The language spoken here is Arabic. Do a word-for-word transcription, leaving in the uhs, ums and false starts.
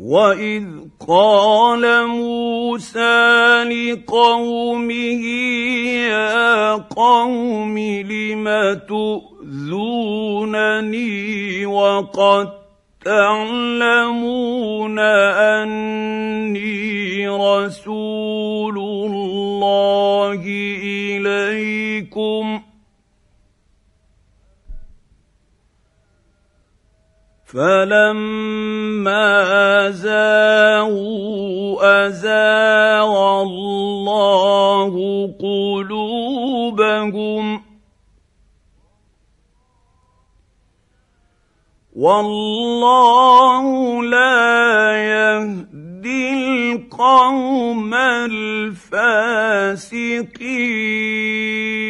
واذ قال موسى لقومه يا قوم لم تؤذونني وقد تعلمون اني رسول الله اليكم فلما زاغوا ازاغ الله قلوبهم والله لا يهدي القوم الفاسقين.